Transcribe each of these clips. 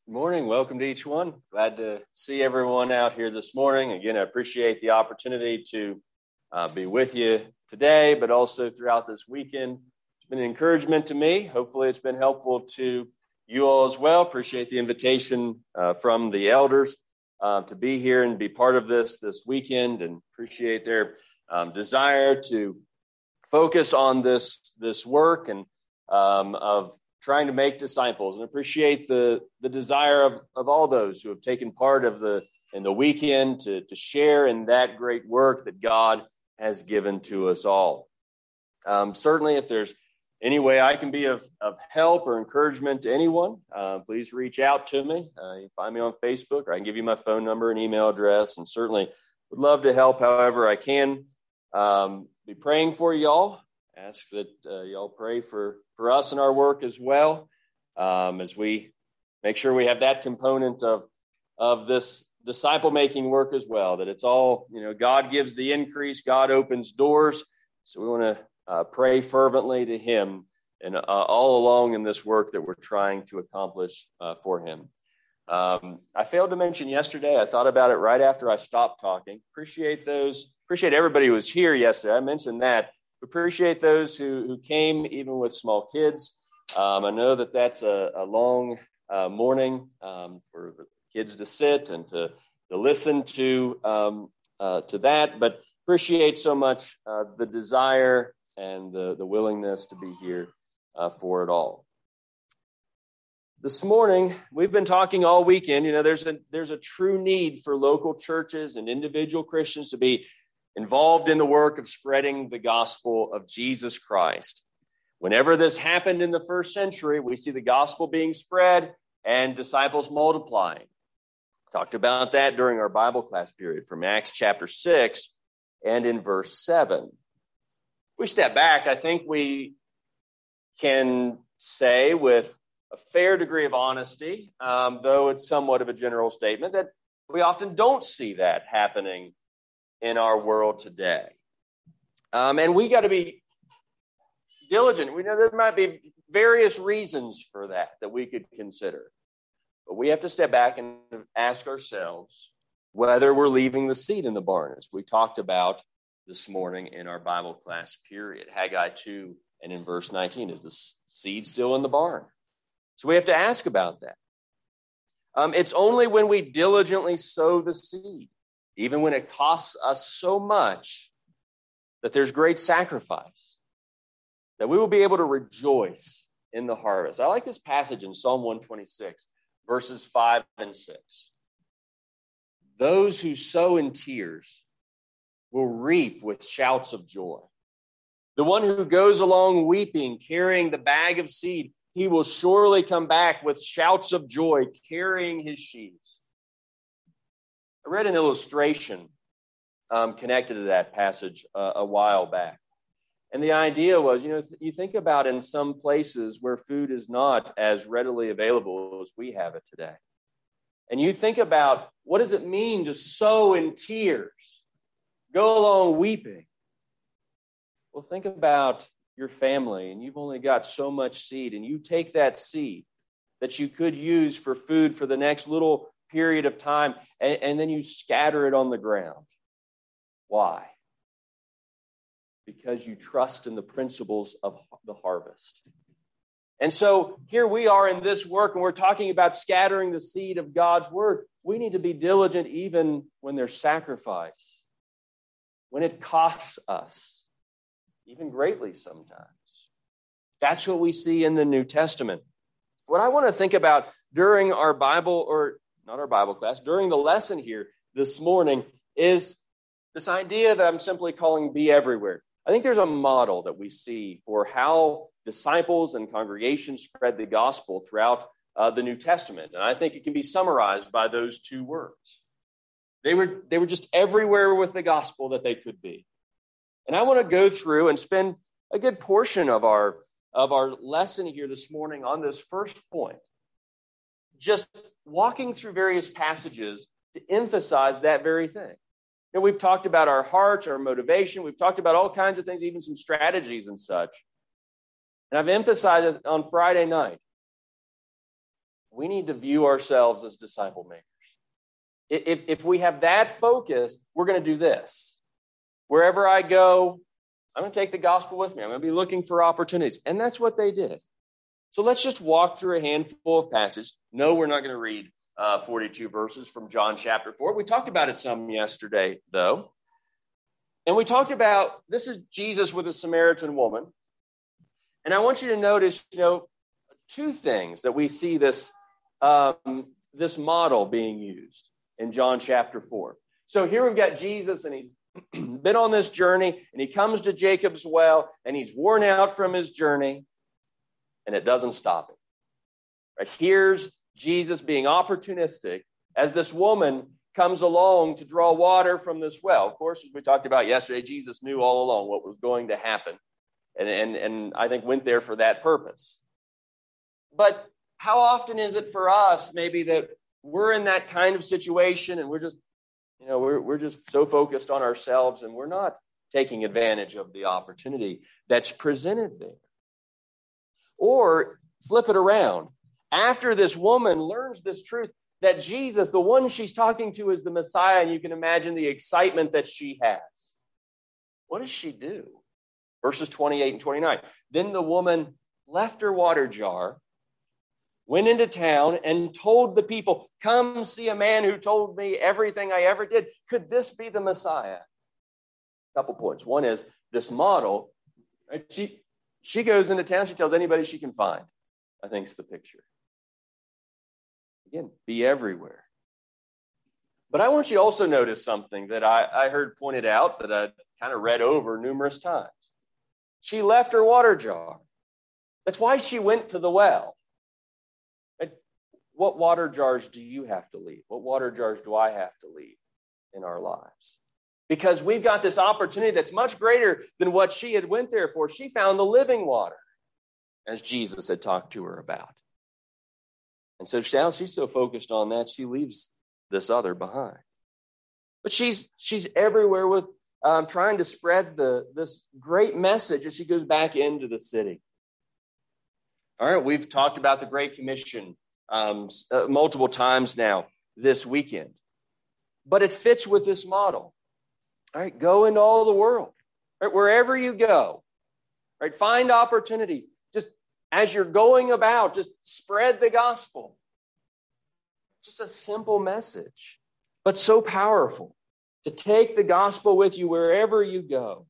Good morning. Welcome to each one. Glad to see everyone out here this morning. Again, I appreciate the opportunity to be with you today, but also throughout this weekend. It's been an encouragement to me. Hopefully, it's been helpful to you all as well. Appreciate the invitation from the elders to be here and be part of this weekend, and appreciate their desire to focus on this work and of trying to make disciples, and appreciate the desire of all those who have taken part in the weekend to share in that great work that God has given to us all. Certainly, if there's any way I can be of help or encouragement to anyone, please reach out to me. You can find me on Facebook, or I can give you my phone number and email address, and certainly would love to help however I can. Be praying for y'all. Ask that y'all pray for us and our work as well, as we make sure we have that component of this disciple-making work as well, that it's all, God gives the increase, God opens doors. So we want to pray fervently to him and all along in this work that we're trying to accomplish for him. I failed to mention yesterday, I thought about it right after I stopped talking. Appreciate everybody who was here yesterday. I mentioned that. Appreciate those who came, even with small kids. I know that's a long morning for the kids to sit and to listen to that, but appreciate so much the desire and the willingness to be here for it all. This morning, we've been talking all weekend. There's a true need for local churches and individual Christians to be involved in the work of spreading the gospel of Jesus Christ. Whenever this happened in the first century, we see the gospel being spread and disciples multiplying. Talked about that during our Bible class period from Acts chapter 6 and in verse 7. If we step back, I think we can say with a fair degree of honesty, though it's somewhat of a general statement, that we often don't see that happening in our world today. And we got to be diligent. We know there might be various reasons for that we could consider. But we have to step back and ask ourselves whether we're leaving the seed in the barn, as we talked about this morning in our Bible class period. Haggai 2 and in verse 19, is the seed still in the barn? So we have to ask about that. It's only when we diligently sow the seed, even when it costs us so much, that there's great sacrifice, that we will be able to rejoice in the harvest. I like this passage in Psalm 126, verses 5 and 6. Those who sow in tears will reap with shouts of joy. The one who goes along weeping, carrying the bag of seed, he will surely come back with shouts of joy, carrying his sheaves. I read an illustration connected to that passage a while back. And the idea was, you think about in some places where food is not as readily available as we have it today. And you think about, what does it mean to sow in tears? Go along weeping. Well, think about your family, and you've only got so much seed, and you take that seed that you could use for food for the next little period of time, and then you scatter it on the ground. Why? Because you trust in the principles of the harvest. And so here we are in this work, and we're talking about scattering the seed of God's word. We need to be diligent even when there's sacrifice, when it costs us, even greatly sometimes. That's what we see in the New Testament. What I want to think about during our not our Bible class, during the lesson here this morning, is this idea that I'm simply calling Be Everywhere. I think there's a model that we see for how disciples and congregations spread the gospel throughout the New Testament. And I think it can be summarized by those two words. They were just everywhere with the gospel that they could be. And I want to go through and spend a good portion of our lesson here this morning on this first point, just walking through various passages to emphasize that very thing. We've talked about our hearts, our motivation. We've talked about all kinds of things, even some strategies and such. And I've emphasized it on Friday night. we need to view ourselves as disciple makers. If we have that focus, we're going to do this. Wherever I go, I'm going to take the gospel with me. I'm going to be looking for opportunities. And that's what they did. So let's just walk through a handful of passages. No, we're not going to read 42 verses from John chapter 4. We talked about it some yesterday, though. And we talked about, this is Jesus with a Samaritan woman. And I want you to notice, two things that we see this model being used in John chapter 4. So here we've got Jesus, and he's been on this journey, and he comes to Jacob's well, and he's worn out from his journey, and it doesn't stop him. Right? Here's Jesus being opportunistic as this woman comes along to draw water from this well. Of course, as we talked about yesterday, Jesus knew all along what was going to happen, and I think went there for that purpose. But how often is it for us maybe that we're in that kind of situation and we're just, we're just so focused on ourselves and we're not taking advantage of the opportunity that's presented there? Or flip it around. After this woman learns this truth that Jesus, the one she's talking to, is the Messiah, and you can imagine the excitement that she has, what does she do? Verses 28 and 29. Then the woman left her water jar, went into town, and told the people, "Come see a man who told me everything I ever did. Could this be the Messiah?" A couple points. One is this model. Right? She goes into town. She tells anybody she can find. I think it's the picture. Again, be everywhere. But I want you to also notice something that I heard pointed out that I kind of read over numerous times. She left her water jar. That's why she went to the well. What water jars do you have to leave? What water jars do I have to leave in our lives? Because we've got this opportunity that's much greater than what she had went there for. She found the living water, as Jesus had talked to her about. And so now she's so focused on that, she leaves this other behind. But she's everywhere with trying to spread this great message as she goes back into the city. All right, we've talked about the Great Commission multiple times now this weekend. But it fits with this model. All right, go into all the world. Right, wherever you go. Right, find opportunities. Just as you're going about, just spread the gospel. Just a simple message, but so powerful. To take the gospel with you wherever you go.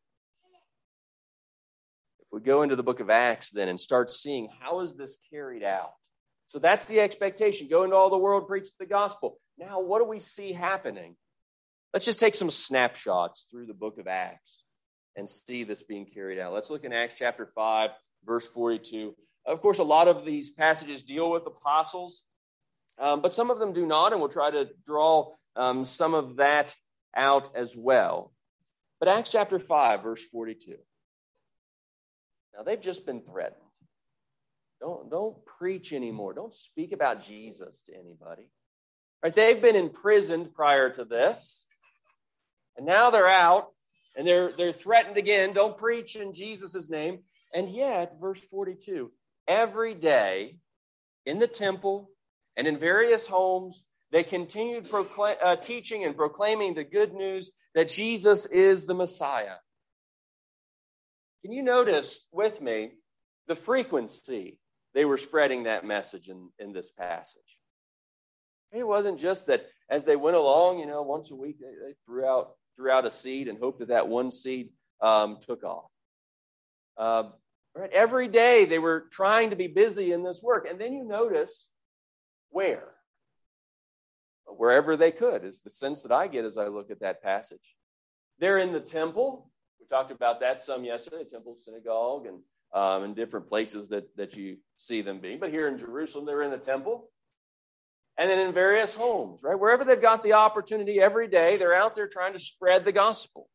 If we go into the book of Acts then and start seeing how is this carried out. So that's the expectation. Go into all the world, preach the gospel. Now, what do we see happening? Let's just take some snapshots through the book of Acts and see this being carried out. Let's look in Acts chapter 5, verse 42. Of course, a lot of these passages deal with apostles, but some of them do not, and we'll try to draw some of that out as well. But Acts chapter 5, verse 42. Now, they've just been threatened. Don't preach anymore. Don't speak about Jesus to anybody. Right? They've been imprisoned prior to this, and now they're out, and they're threatened again. Don't preach in Jesus' name. And yet, verse 42, every day in the temple and in various homes, they continued teaching and proclaiming the good news that Jesus is the Messiah. Can you notice with me the frequency they were spreading that message in this passage? It wasn't just that as they went along, once a week they threw out a seed and hoped that one seed took off. Right? Every day they were trying to be busy in this work. And then you notice where? Wherever they could is the sense that I get as I look at that passage. They're in the temple. We talked about that some yesterday, the temple, synagogue, and in different places that you see them being. But here in Jerusalem, they're in the temple. And then in various homes, right? Wherever they've got the opportunity every day, they're out there trying to spread the gospel.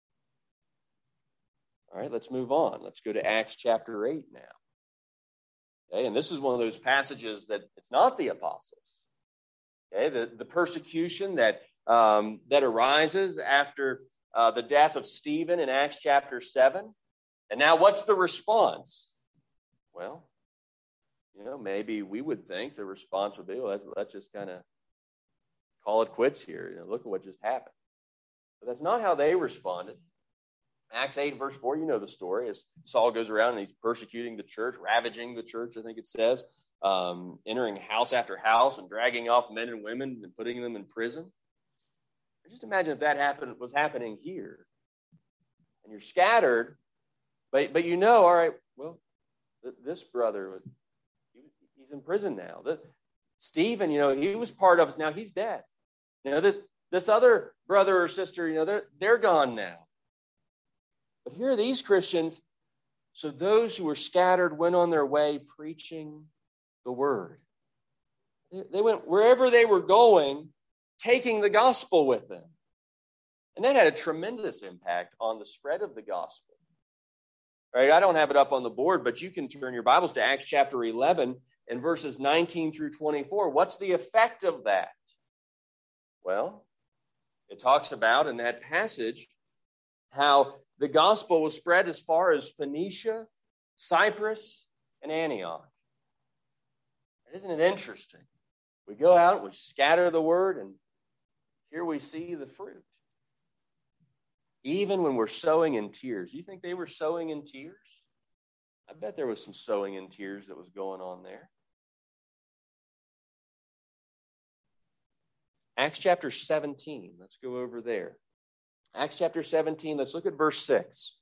All right, let's move on. Let's go to Acts chapter 8 now. Okay, and this is one of those passages that it's not the apostles. Okay, the persecution that arises after the death of Stephen in Acts chapter 7. And now what's the response? Well, maybe we would think the response would be, well, let's just kind of call it quits here. Look at what just happened. But that's not how they responded. Acts 8, verse 4, you know the story. As Saul goes around and he's persecuting the church, ravaging the church, I think it says, entering house after house and dragging off men and women and putting them in prison. Just imagine if that was happening here. And you're scattered, but all right, well, this brother, he's in prison now. Stephen, he was part of us. Now he's dead. This other brother or sister, they're gone now. But here are these Christians. So those who were scattered went on their way preaching the word. They went wherever they were going, taking the gospel with them. And that had a tremendous impact on the spread of the gospel. Right? I don't have it up on the board, but you can turn your Bibles to Acts chapter 11 and verses 19 through 24. What's the effect of that? Well, it talks about in that passage how the gospel was spread as far as Phoenicia, Cyprus, and Antioch. Isn't it interesting? We go out, we scatter the word, and here we see the fruit. Even when we're sowing in tears. Do you think they were sowing in tears? I bet there was some sowing in tears that was going on there. Acts chapter 17. Let's go over there. Acts chapter 17, let's look at verse 6.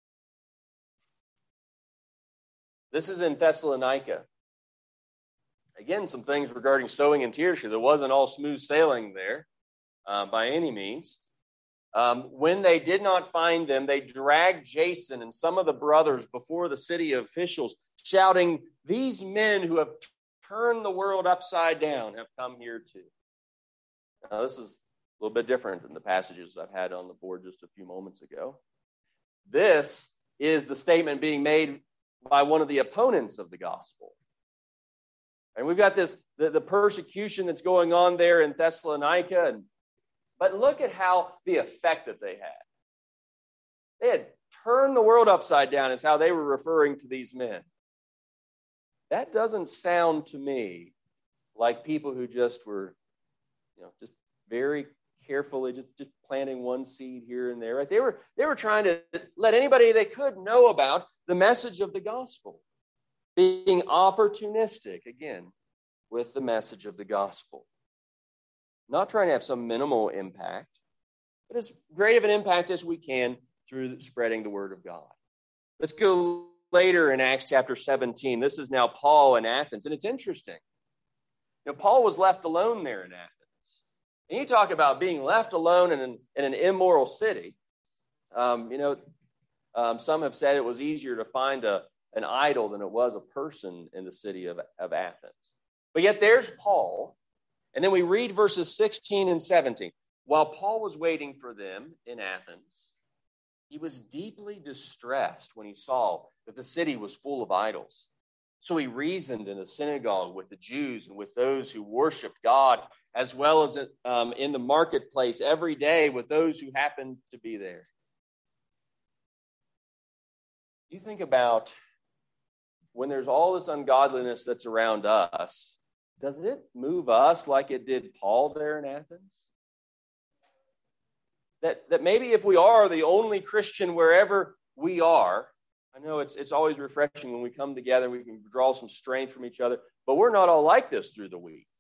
This is in Thessalonica. Again, some things regarding sowing in tears, because it wasn't all smooth sailing there by any means. When they did not find them, they dragged Jason and some of the brothers before the city officials, shouting, "These men who have turned the world upside down have come here too." Now, this is a little bit different than the passages I've had on the board just a few moments ago. This is the statement being made by one of the opponents of the gospel. And we've got the persecution that's going on there in Thessalonica. But look at how the effect that they had. They had turned the world upside down is how they were referring to these men. That doesn't sound to me like people who just were, just very carefully just planting one seed here and there. Right? They were trying to let anybody they could know about the message of the gospel, being opportunistic again with the message of the gospel, not trying to have some minimal impact, but as great of an impact as we can through spreading the word of God. Let's go later in Acts chapter 17. This is now Paul in Athens, and it's interesting. Paul was left alone there in Athens. And you talk about being left alone in an immoral city. Some have said it was easier to find an idol than it was a person in the city of Athens. But yet there's Paul. And then we read verses 16 and 17. While Paul was waiting for them in Athens, he was deeply distressed when he saw that the city was full of idols. So he reasoned in the synagogue with the Jews and with those who worshiped God, as well as in the marketplace every day with those who happened to be there. You think about when there's all this ungodliness that's around us, does it move us like it did Paul there in Athens? That maybe if we are the only Christian wherever we are, I know it's always refreshing when we come together, we can draw some strength from each other, but we're not all like this through the week.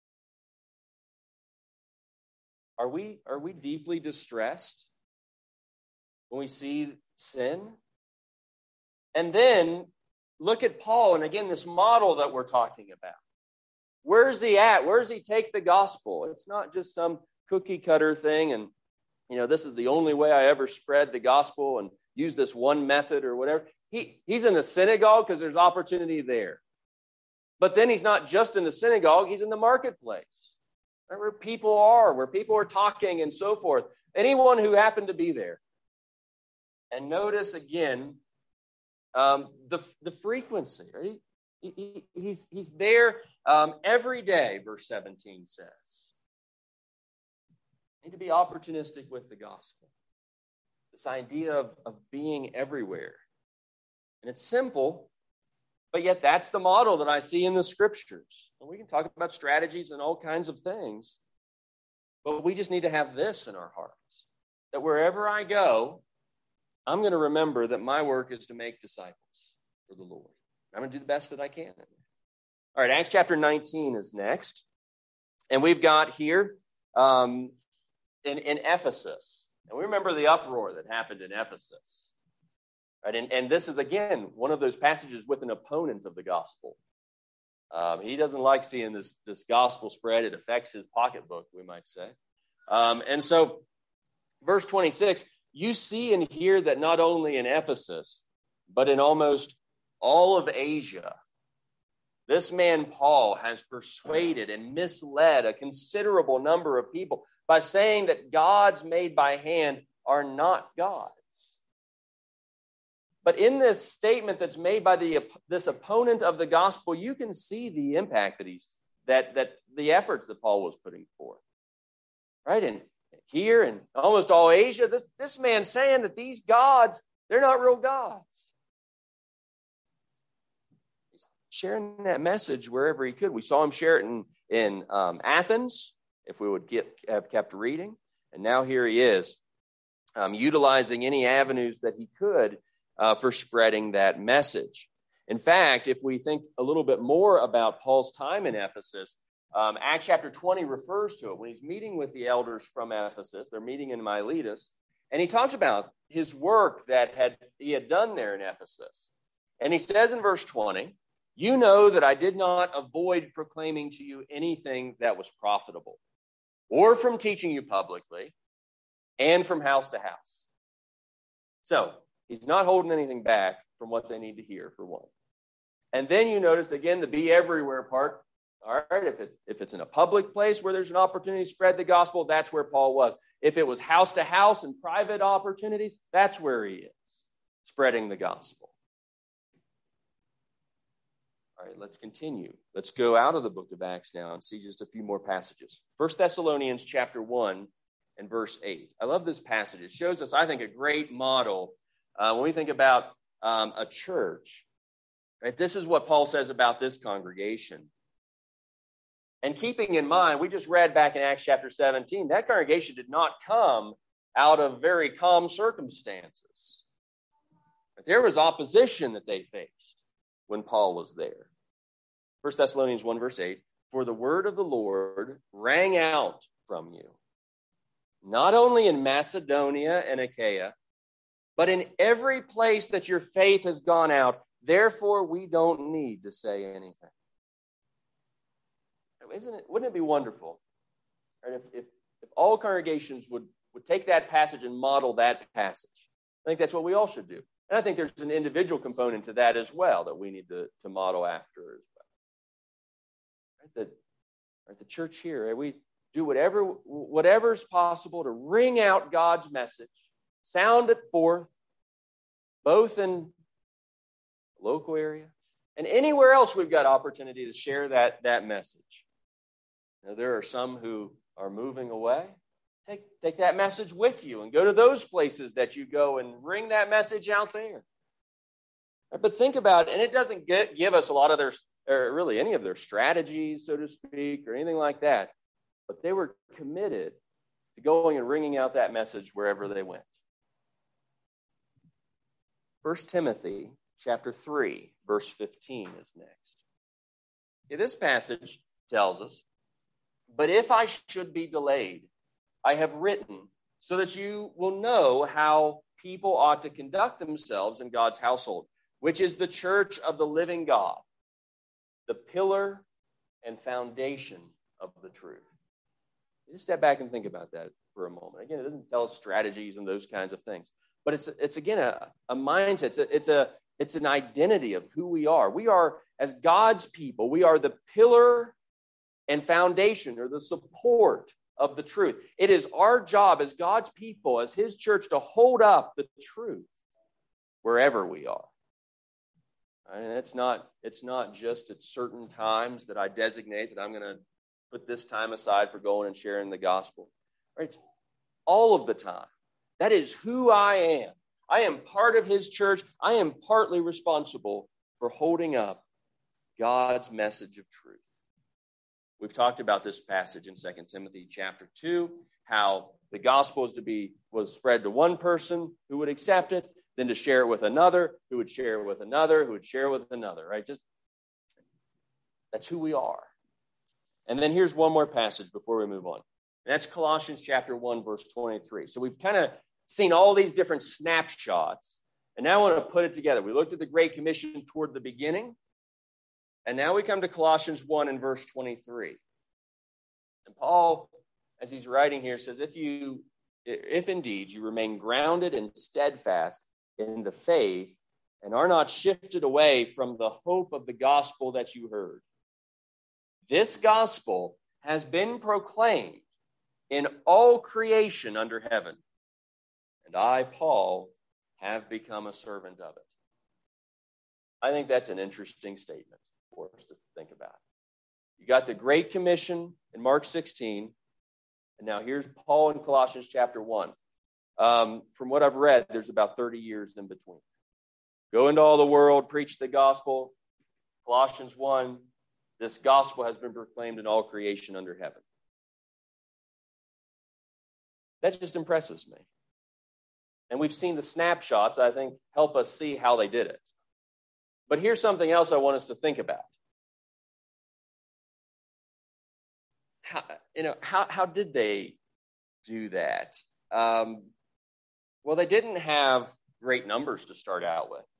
Are we deeply distressed when we see sin? And then look at Paul, and again, this model that we're talking about. Where's he at? Where does he take the gospel? It's not just some cookie cutter thing, and this is the only way I ever spread the gospel and use this one method or whatever. He's in the synagogue because there's opportunity there. But then he's not just in the synagogue, he's in the marketplace, right, where people are talking and so forth. Anyone who happened to be there. And notice again, the frequency, right? He's there every day, verse 17 says. Need to be opportunistic with the gospel. This idea of being everywhere. And it's simple, But yet that's the model that I see in the scriptures. And we can talk about strategies and all kinds of things, but we just need to have this in our hearts, that wherever I go, I'm going to remember that my work is to make disciples for the Lord. I'm going to do the best that I can. All right, Acts chapter 19 is next. And we've got here in Ephesus. And we remember the uproar that happened in Ephesus. Right? And this is, again, one of those passages with an opponent of the gospel. He doesn't like seeing this gospel spread. It affects his pocketbook, we might say. And so, verse 26, you see and hear that not only in Ephesus, but in almost all of Asia, this man Paul has persuaded and misled a considerable number of people by saying that gods made by hand are not gods. But in this statement that's made by this opponent of the gospel, you can see the impact that the efforts that Paul was putting forth. Right? And here in almost all Asia, this man's saying that these gods, they're not real gods. He's sharing that message wherever he could. We saw him share it in Athens, if we would have kept reading. And now here he is, utilizing any avenues that he could for spreading that message. In fact, if we think a little bit more about Paul's time in Ephesus, Acts chapter 20 refers to it. When he's meeting with the elders from Ephesus, they're meeting in Miletus, and he talks about his work that he had done there in Ephesus. And he says in verse 20, you know that I did not avoid proclaiming to you anything that was profitable, or from teaching you publicly, and from house to house. So, he's not holding anything back from what they need to hear, for one. And then you notice, again, the be everywhere part. All right, if it's in a public place where there's an opportunity to spread the gospel, that's where Paul was. If it was house to house and private opportunities, that's where he is, spreading the gospel. All right, let's continue. Let's go out of the book of Acts now and see just a few more passages. 1 Thessalonians chapter 1 and verse 8. I love this passage. It shows us, I think, a great model when we think about a church. Right? This is what Paul says about this congregation. And keeping in mind, we just read back in Acts chapter 17, that congregation did not come out of very calm circumstances. But there was opposition that they faced when Paul was there. 1 Thessalonians 1 verse 8, for the word of the Lord rang out from you, not only in Macedonia and Achaia, but in every place that your faith has gone out. Therefore, we don't need to say anything. Wouldn't it be wonderful, right, if all congregations would take that passage and model that passage? I think that's what we all should do. And I think there's an individual component to that as well that we need to model after as well. Right, the church here, right, we do whatever's possible to ring out God's message, sound it forth, both in the local area and anywhere else we've got opportunity to share that message. Now, there are some who are moving away. Take that message with you and go to those places that you go and ring that message out there. But think about it, and it doesn't give us a lot of really any of their strategies, so to speak, or anything like that. But they were committed to going and ringing out that message wherever they went. 1 Timothy chapter 3, verse 15 is next. Okay, this passage tells us, but if I should be delayed, I have written so that you will know how people ought to conduct themselves in God's household, which is the church of the living God, the pillar and foundation of the truth. Just step back and think about that for a moment. Again, it doesn't tell us strategies and those kinds of things, but it's again a mindset. It's an identity of who we are. We are, as God's people, we are the pillar and foundation, or the support of the truth. It is our job as God's people, as his church, to hold up the truth wherever we are. And it's not just at certain times that I designate that I'm going to put this time aside for going and sharing the gospel. Right? It's all of the time. That is who I am. I am part of his church. I am partly responsible for holding up God's message of truth. We've talked about this passage in 2 Timothy chapter 2, how the gospel was spread to one person who would accept it, then to share it with another, who would share it with another, who would share it with another, right? That's who we are. And then here's one more passage before we move on. And that's Colossians chapter 1, verse 23. So we've kind of seen all these different snapshots, and now I want to put it together. We looked at the Great Commission toward the beginning, and now we come to Colossians 1 and verse 23. And Paul, as he's writing here, says, if indeed you remain grounded and steadfast in the faith and are not shifted away from the hope of the gospel that you heard. This gospel has been proclaimed in all creation under heaven, and I, Paul, have become a servant of it. I think that's an interesting statement for us to think about. You got the Great Commission in Mark 16, and now here's Paul in Colossians chapter 1. From what I've read, there's about 30 years in between. Go into all the world, preach the gospel. Colossians 1, this gospel has been proclaimed in all creation under heaven. That just impresses me. And we've seen the snapshots, I think, help us see how they did it. But here's something else I want us to think about. How did they do that? Well, they didn't have great numbers to start out with.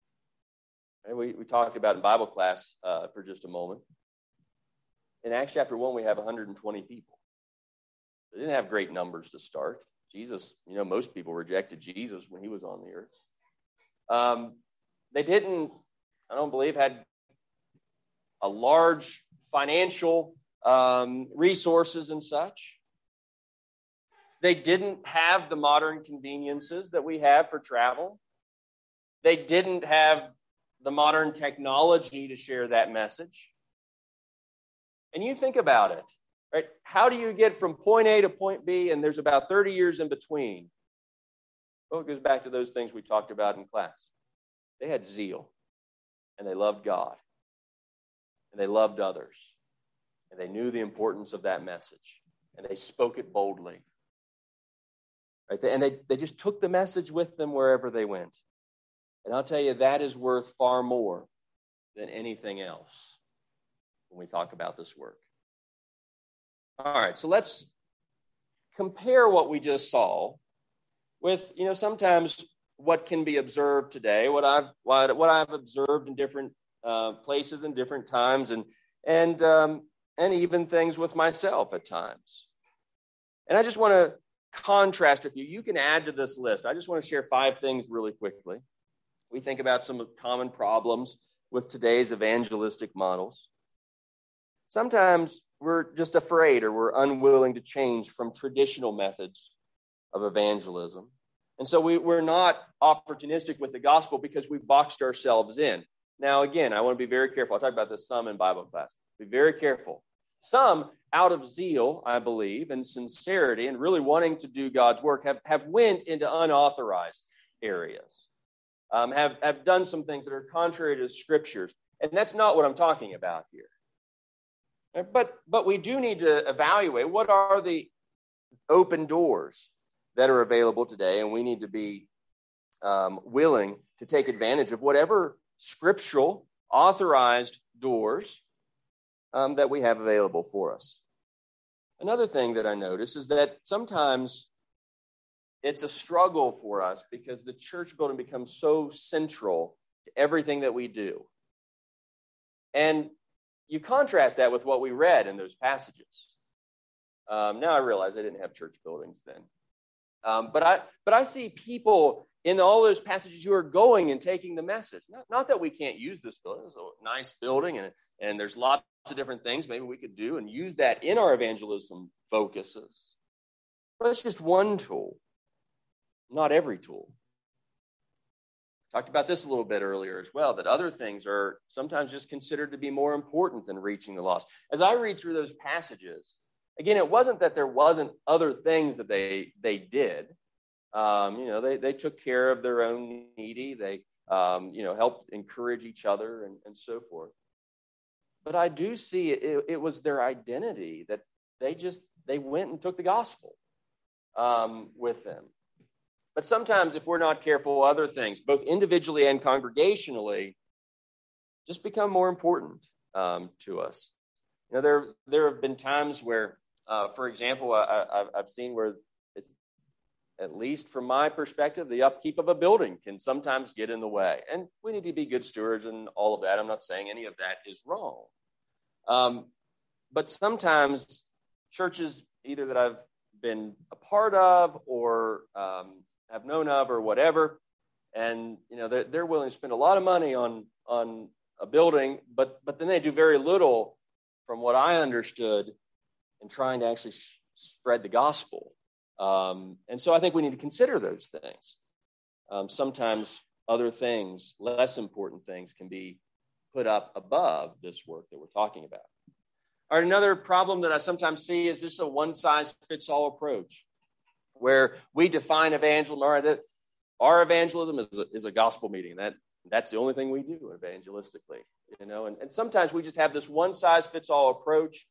And we talked about in Bible class for just a moment. In Acts chapter 1, we have 120 people. They didn't have great numbers to start. Jesus, most people rejected Jesus when he was on the earth. They didn't, I don't believe, had a large financial resources and such. They didn't have the modern conveniences that we have for travel. They didn't have the modern technology to share that message. And you think about it, right? How do you get from point A to point B, and there's about 30 years in between? Well, it goes back to those things we talked about in class. They had zeal, and they loved God, and they loved others, and they knew the importance of that message, and they spoke it boldly. Right? And they just took the message with them wherever they went. And I'll tell you, that is worth far more than anything else when we talk about this work. All right, so let's compare what we just saw with, sometimes what can be observed today, what I've observed in different places and different times, and even things with myself at times. And I just want to contrast with you. You can add to this list. I just want to share 5 things really quickly. We think about some common problems with today's evangelistic models. Sometimes we're just afraid or we're unwilling to change from traditional methods of evangelism. And so we're not opportunistic with the gospel because we've boxed ourselves in. Now, again, I want to be very careful. I'll talk about this some in Bible class. Be very careful. Some, out of zeal, I believe, and sincerity, and really wanting to do God's work, have went into unauthorized areas, have done some things that are contrary to scriptures. And that's not what I'm talking about here. But we do need to evaluate what are the open doors that are available today, and we need to be willing to take advantage of whatever scriptural authorized doors that we have available for us. Another thing that I notice is that sometimes it's a struggle for us because the church building becomes so central to everything that we do. And you contrast that with what we read in those passages. Now I realize I didn't have church buildings then. But I see people in all those passages who are going and taking the message. Not that we can't use this building. It's a nice building, and there's lots of different things maybe we could do and use that in our evangelism focuses. But it's just one tool, not every tool. Talked about this a little bit earlier as well, that other things are sometimes just considered to be more important than reaching the lost. As I read through those passages, again, it wasn't that there wasn't other things that they did. They took care of their own needy. helped encourage each other and so forth. But I do see it was their identity that they went and took the gospel with them. But sometimes if we're not careful, other things, both individually and congregationally, just become more important to us. There have been times where, for example, I've seen where, it's, at least from my perspective, the upkeep of a building can sometimes get in the way. And we need to be good stewards and all of that. I'm not saying any of that is wrong. But sometimes churches, either that I've been a part of or have known of or whatever, and they're willing to spend a lot of money on a building, but then they do very little, from what I understood, in trying to actually spread the gospel. And so I think we need to consider those things. Sometimes other things, less important things, can be put up above this work that we're talking about. All right, another problem that I sometimes see is just a one-size-fits-all approach, where we define evangelism. All right, that our evangelism is a gospel meeting. That's the only thing we do evangelistically, and sometimes we just have this one-size-fits-all approach,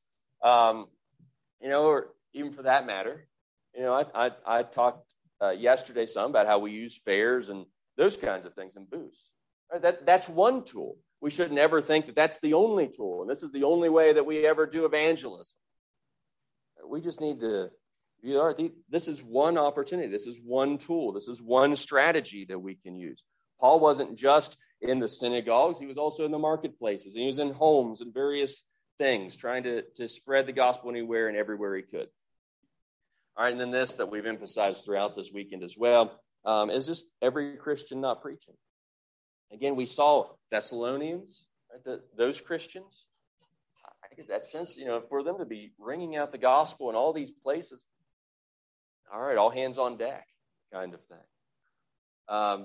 or even for that matter, I talked yesterday some about how we use fairs and those kinds of things and booths. Right? That's one tool. We should never think that that's the only tool, and this is the only way that we ever do evangelism. We just need to, this is one opportunity. This is one tool. This is one strategy that we can use. Paul wasn't just in the synagogues. He was also in the marketplaces. And he was in homes and various things, trying to spread the gospel anywhere and everywhere he could. All right, and then this that we've emphasized throughout this weekend as well is just every Christian not preaching. Again, we saw Thessalonians, right, those Christians. I get that sense, for them to be ringing out the gospel in all these places. All right, all hands on deck kind of thing.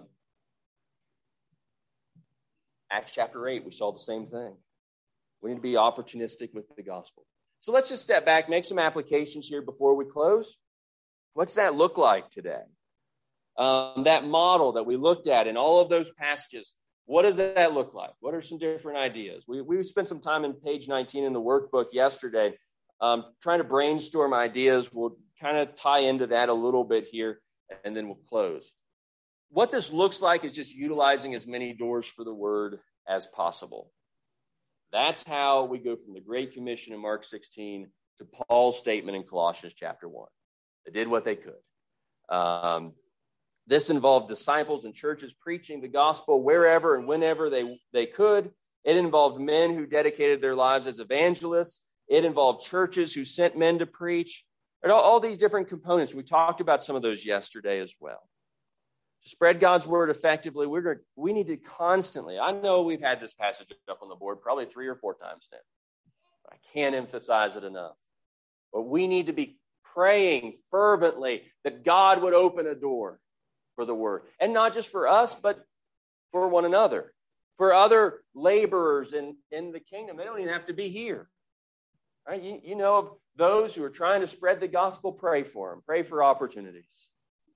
Acts chapter 8, we saw the same thing. We need to be opportunistic with the gospel. So let's just step back, make some applications here before we close. What's that look like today? That model that we looked at in all of those passages, what does that look like? What are some different ideas? We spent some time in page 19 in the workbook yesterday trying to brainstorm ideas. We'll kind of tie into that a little bit here, and then we'll close. What this looks like is just utilizing as many doors for the word as possible. That's how we go from the Great Commission in Mark 16 to Paul's statement in Colossians chapter 1. They did what they could. This involved disciples and churches preaching the gospel wherever and whenever they could. It involved men who dedicated their lives as evangelists. It involved churches who sent men to preach. And all these different components. We talked about some of those yesterday as well. To spread God's word effectively, we need to constantly, I know we've had this passage up on the board probably 3 or 4 times now. But I can't emphasize it enough. But we need to be praying fervently that God would open a door for the word. And not just for us, but for one another. For other laborers in the kingdom. They don't even have to be here. Right? You know of those who are trying to spread the gospel, pray for them. Pray for opportunities.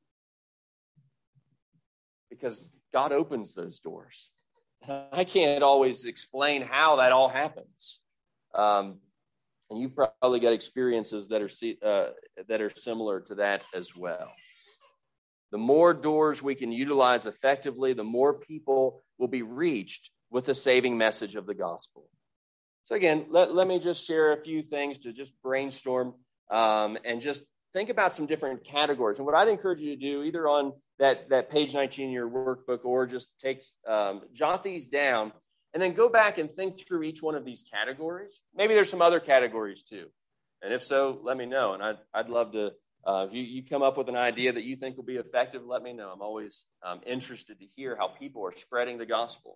Because God opens those doors. I can't always explain how that all happens. And you've probably got experiences that are similar to that as well. The more doors we can utilize effectively, the more people will be reached with the saving message of the gospel. So again, let me just share a few things to just brainstorm and just think about some different categories. And what I'd encourage you to do, either on that page 19 in your workbook, or just jot these down, and then go back and think through each one of these categories. Maybe there's some other categories too. And if so, let me know. And I'd love to, if you come up with an idea that you think will be effective, let me know. I'm always interested to hear how people are spreading the gospel.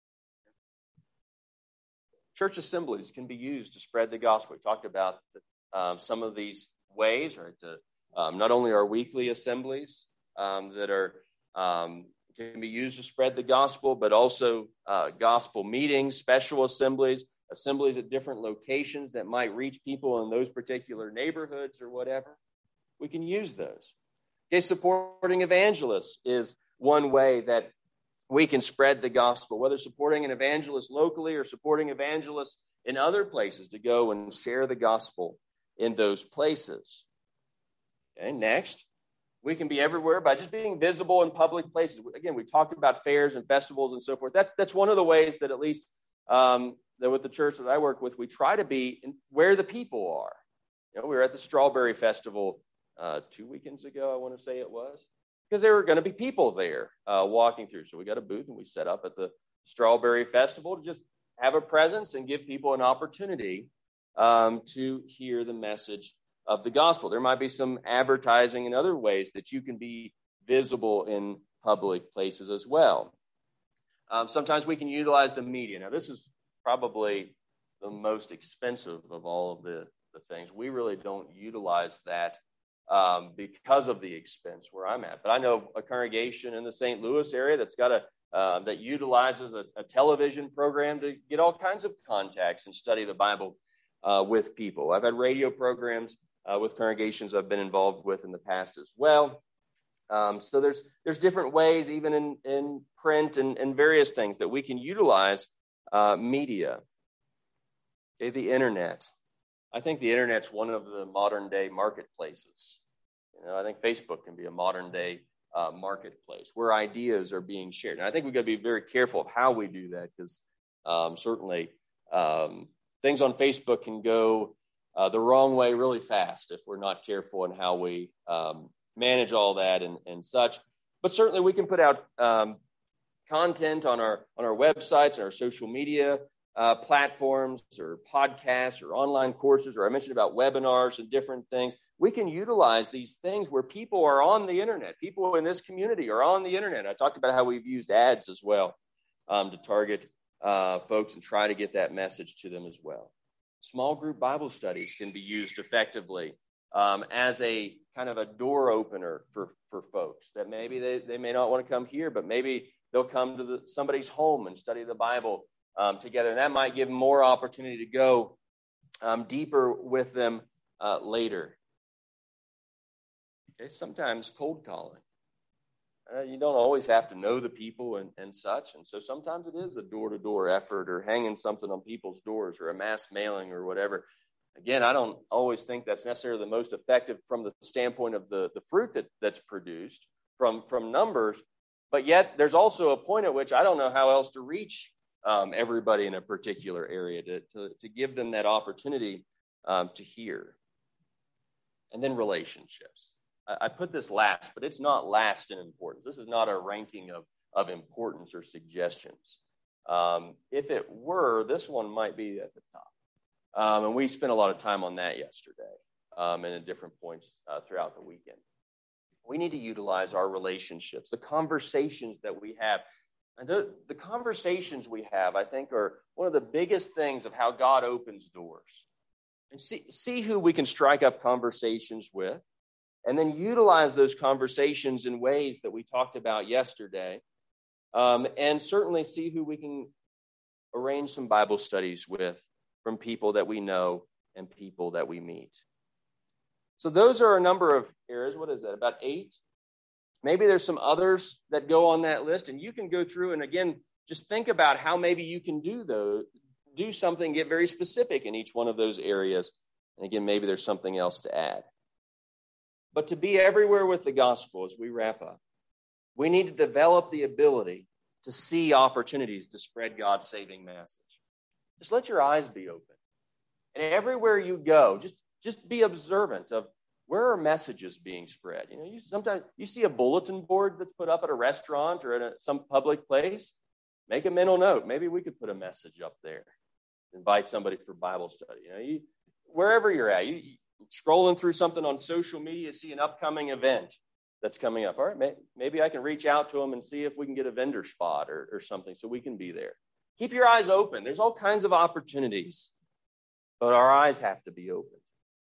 Church assemblies can be used to spread the gospel. We talked about some of these ways, right? Not only our weekly assemblies that can be used to spread the gospel, but also gospel meetings, special assemblies at different locations that might reach people in those particular neighborhoods or whatever. We can use those. Okay, supporting evangelists is one way that we can spread the gospel, whether supporting an evangelist locally or supporting evangelists in other places to go and share the gospel in those places. Okay, next, we can be everywhere by just being visible in public places. Again, we talked about fairs and festivals and so forth. That's one of the ways that at least that with the church that I work with, we try to be where the people are. You know, we were at the Strawberry Festival 2 weekends ago, I want to say it was, because there were going to be people there walking through. So we got a booth and we set up at the Strawberry Festival to just have a presence and give people an opportunity to hear the message of the gospel. There might be some advertising and other ways that you can be visible in public places as well. Sometimes we can utilize the media. Now, this is probably the most expensive of all of the things. We really don't utilize that because of the expense where I'm at. But I know a congregation in the St. Louis area that's got that utilizes a television program to get all kinds of contacts and study the Bible with people. I've had radio programs with congregations I've been involved with in the past as well. So there's different ways, even in print and various things, that we can utilize media. Okay, the internet. I think the internet's one of the modern day marketplaces. You know, I think Facebook can be a modern day marketplace where ideas are being shared. And I think we've got to be very careful of how we do that, because certainly things on Facebook can go the wrong way really fast if we're not careful in how we manage all that and such. But certainly we can put out content on our websites and our social media platforms or podcasts or online courses, or I mentioned about webinars and different things. We can utilize these things where people are on the internet. People in this community are on the internet. I talked about how we've used ads as well to target folks and try to get that message to them as well. Small group Bible studies can be used effectively as a kind of a door opener for folks that maybe they may not want to come here, but maybe they'll come to somebody's home and study the Bible together. And that might give them more opportunity to go deeper with them later. Okay, sometimes cold calling. You don't always have to know the people and such. And so sometimes it is a door-to-door effort, or hanging something on people's doors, or a mass mailing or whatever. Again, I don't always think that's necessarily the most effective from the standpoint of the fruit that's produced from numbers. But yet there's also a point at which I don't know how else to reach everybody in a particular area to give them that opportunity to hear. And then relationships. I put this last, but it's not last in importance. This is not a ranking of importance or suggestions. If it were, this one might be at the top. And we spent a lot of time on that yesterday and at different points throughout the weekend. We need to utilize our relationships, the conversations that we have. And the conversations we have, I think, are one of the biggest things of how God opens doors. And see who we can strike up conversations with, and then utilize those conversations in ways that we talked about yesterday, and certainly see who we can arrange some Bible studies with from people that we know and people that we meet. So those are a number of areas. What is that, about 8? Maybe there's some others that go on that list, and you can go through and, again, just think about how maybe you can do something, get very specific in each one of those areas. And again, maybe there's something else to add. But to be everywhere with the gospel, as we wrap up, we need to develop the ability to see opportunities to spread God's saving message. Just let your eyes be open. And everywhere you go, just be observant of where are messages being spread. You know, sometimes you see a bulletin board that's put up at a restaurant or at some public place. Make a mental note. Maybe we could put a message up there. Invite somebody for Bible study. You know, wherever you're at, you scrolling through something on social media, see an upcoming event that's coming up. All right, maybe I can reach out to them and see if we can get a vendor spot or something so we can be there. Keep your eyes open. There's all kinds of opportunities, but our eyes have to be open,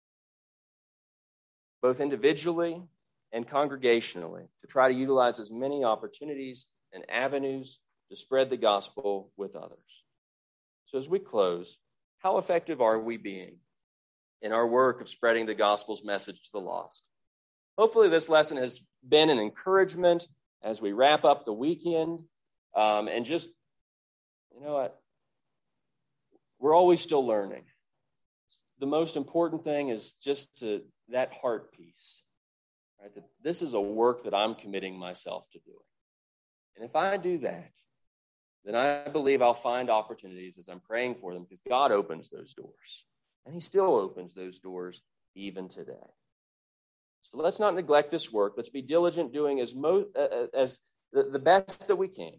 both individually and congregationally, to try to utilize as many opportunities and avenues to spread the gospel with others. So as we close, how effective are we being in our work of spreading the gospel's message to the lost? Hopefully this lesson has been an encouragement as we wrap up the weekend. And just, you know what? We're always still learning. The most important thing is just that heart piece, right? That this is a work that I'm committing myself to doing. And if I do that, then I believe I'll find opportunities as I'm praying for them, because God opens those doors. And he still opens those doors even today. So let's not neglect this work. Let's be diligent doing as the best that we can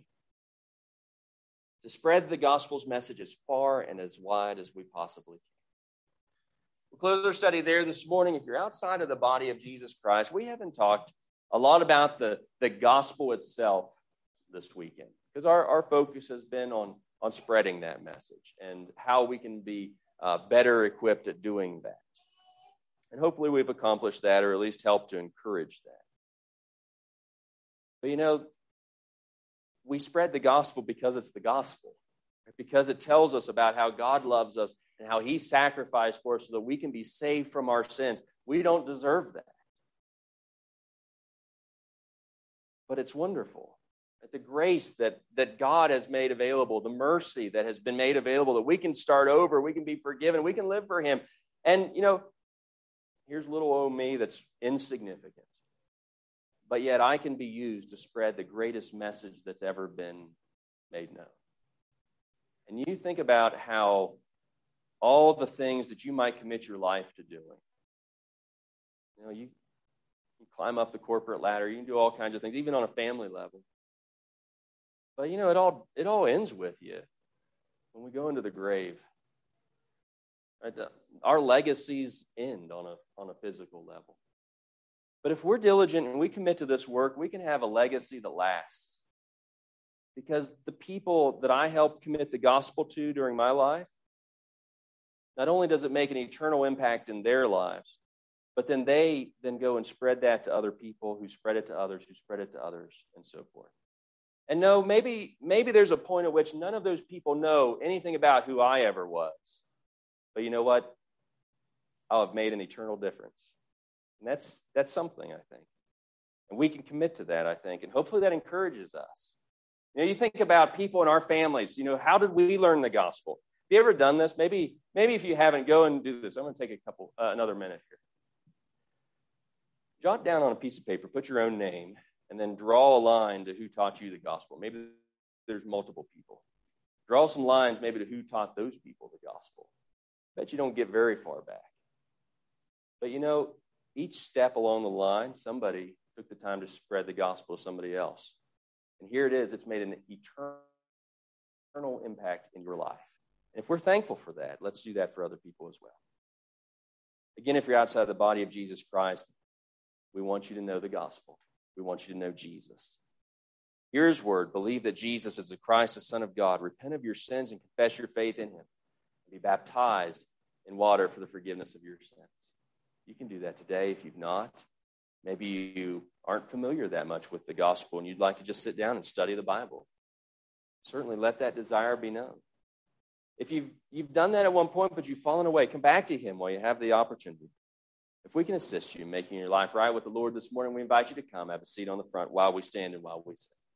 to spread the gospel's message as far and as wide as we possibly can. We'll close our study there this morning. If you're outside of the body of Jesus Christ, we haven't talked a lot about the gospel itself this weekend, because our focus has been on spreading that message and how we can be better equipped at doing that. And hopefully we've accomplished that, or at least helped to encourage that. But we spread the gospel because it's the gospel, right? Because it tells us about how God loves us and how he sacrificed for us so that we can be saved from our sins. We don't deserve that. But it's wonderful. That the grace that God has made available, the mercy that has been made available, that we can start over, we can be forgiven, we can live for him. And, here's little old me that's insignificant. But yet I can be used to spread the greatest message that's ever been made known. And you think about how all the things that you might commit your life to doing. You climb up the corporate ladder, you can do all kinds of things, even on a family level. But it all ends with you when we go into the grave. Right? Our legacies end on a physical level. But if we're diligent and we commit to this work, we can have a legacy that lasts. Because the people that I helped commit the gospel to during my life, not only does it make an eternal impact in their lives, but then they go and spread that to other people who spread it to others, who spread it to others, and so forth. And no, maybe there's a point at which none of those people know anything about who I ever was. But you know what? I'll have made an eternal difference. And that's something, I think. And we can commit to that, I think. And hopefully that encourages us. You think about people in our families. How did we learn the gospel? Have you ever done this? Maybe if you haven't, go and do this. I'm going to take another minute here. Jot down on a piece of paper, put your own name, and then draw a line to who taught you the gospel. Maybe there's multiple people. Draw some lines maybe to who taught those people the gospel. Bet you don't get very far back. But each step along the line, somebody took the time to spread the gospel to somebody else. And here it is. It's made an eternal impact in your life. And if we're thankful for that, let's do that for other people as well. Again, if you're outside the body of Jesus Christ, we want you to know the gospel. We want you to know Jesus. Hear his word. Believe that Jesus is the Christ, the Son of God. Repent of your sins and confess your faith in him. Be baptized in water for the forgiveness of your sins. You can do that today if you've not. Maybe you aren't familiar that much with the gospel and you'd like to just sit down and study the Bible. Certainly let that desire be known. If you've done that at one point, but you've fallen away, come back to him while you have the opportunity. If we can assist you in making your life right with the Lord this morning, we invite you to come, have a seat on the front while we stand and while we sing.